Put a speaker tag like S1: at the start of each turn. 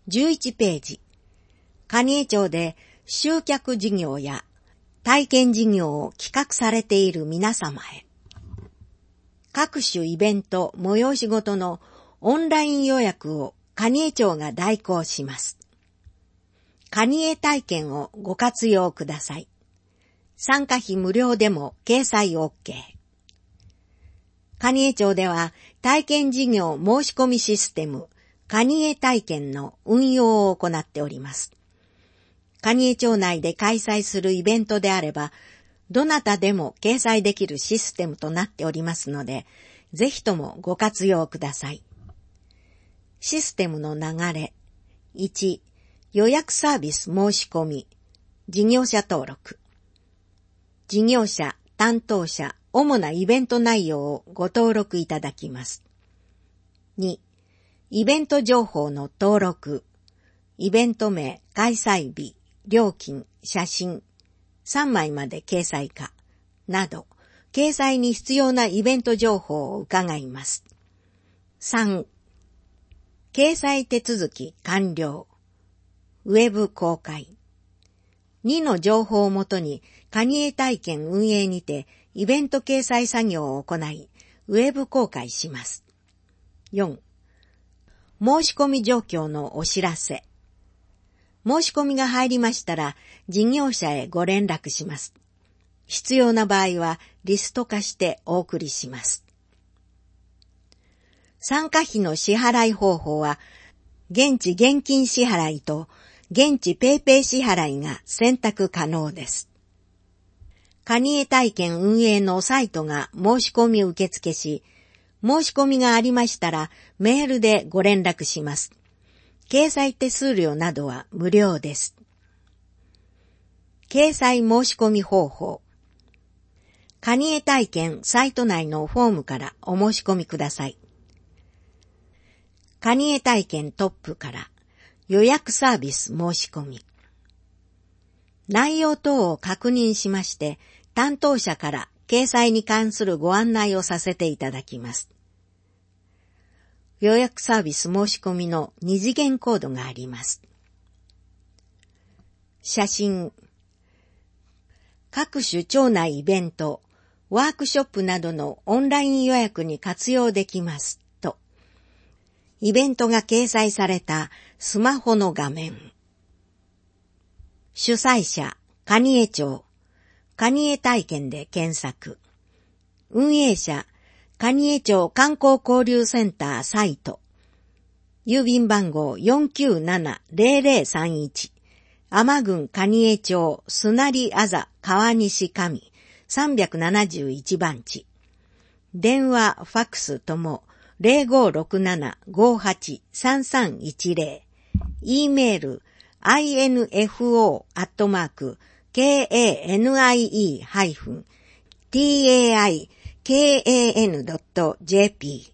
S1: 11ページ。蟹江町で集客事業や体験事業を企画されている皆様へ。各種イベント、催し事のオンライン予約を蟹江町が代行します。蟹江体験をご活用ください。参加費無料でも掲載 OK。蟹江町では体験事業申し込みシステム蟹江体験の運用を行っております。蟹江町内で開催するイベントであれば、どなたでも掲載できるシステムとなっておりますので、ぜひともご活用ください。システムの流れ。1、予約サービス申し込み、事業者登録。事業者、担当者、主なイベント内容をご登録いただきます。2、イベント情報の登録。イベント名、開催日、料金、写真、3枚まで掲載か、など、掲載に必要なイベント情報を伺います。3、掲載手続き完了。ウェブ公開。2の情報をもとに、蟹江体験運営にて、イベント掲載作業を行い、ウェブ公開します。4、申し込み状況のお知らせ。申し込みが入りましたら、事業者へご連絡します。必要な場合は、リスト化してお送りします。参加費の支払い方法は、現地現金支払いと、現地ペイペイ支払いが選択可能です。蟹江体験運営のサイトが申し込み受付し、申し込みがありましたら、メールでご連絡します。掲載手数料などは無料です。掲載申し込み方法。蟹江体験サイト内のフォームからお申し込みください。蟹江体験トップから予約サービス申し込み。内容等を確認しまして、担当者から掲載に関するご案内をさせていただきます。予約サービス申し込みの2次元コードがあります。写真。各種町内イベント、ワークショップなどのオンライン予約に活用できますと、イベントが掲載されたスマホの画面。主催者、蟹江町、蟹江体験で検索。運営者、蟹江町観光交流センターサイト。郵便番号 497-0031。天郡蟹江町砂利あざ川西上371番地。電話、ファックスとも 0567-583310。e メール info@kanie-taikan.jp